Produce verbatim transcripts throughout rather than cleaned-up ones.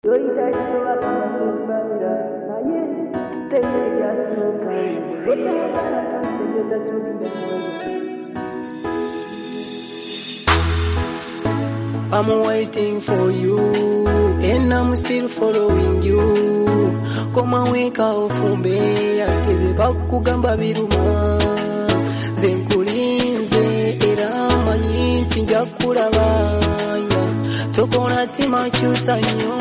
I'm waiting for you, and I'm still following you. Come and wake up for me, atebe bakugamba biruma. Zenkulinze era manyi nja kulabanya. Tokona tima kyusa nnyo.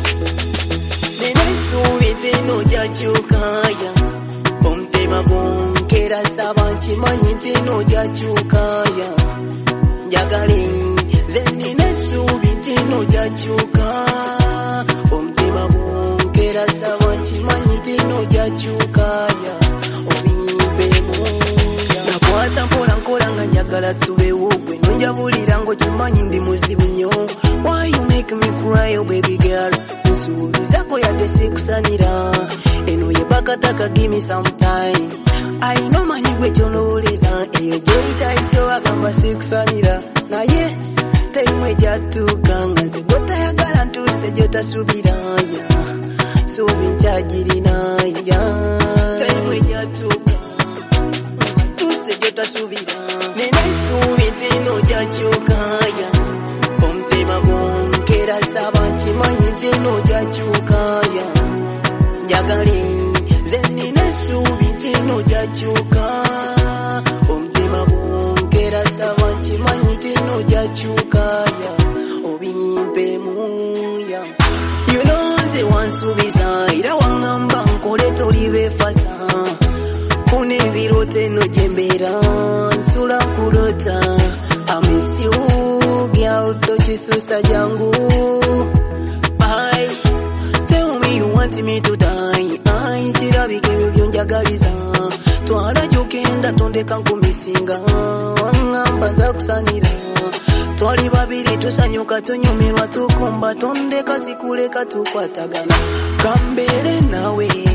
Nenesuubi teno jakyukaya. Omutima gwongera saba nkimanyi teno jakyukaya. Njagala zenine subi tino jachuka omutima gwongera saba nkimanyi tino jachuka ya obimbe moya nakwata mpola nkola nga njagala tubewo gwe nonjabulira ngo kimanyi ndi muzibu nnyo. Why you make me cry, oh baby girl? Nsuubi zako yadde sikusanira eno ye bakataka, give me some time. I know manyi gwe kyolowoleza eyo gyoyitaito agamba sikusanira naye taimwe jatuka ngaze gotayagala ntuse jotasubiraya subi nchagirinaya taimwe jatuka tuse jotasubira nene subi tino jachukaya omutima gwongera saba nkimanyi tino jachukaya njagala zenine subi tino jachuka omutima gwongera saba nkimanyi tino jachukaya obimpe muya. You know the one subiza ira wangamba nkole tolibefasa kune birote no jembera nsula kulota I miss you girl tochisusa jangu. I tell me you want me to die. I kirabike byonjagaliza twala jokenda tondeka nkumisinga wangamba nza kusanira twali babiri tusanyuka tunyumirwa tukumba tondeka sikuleka tukwatagana kambere nawe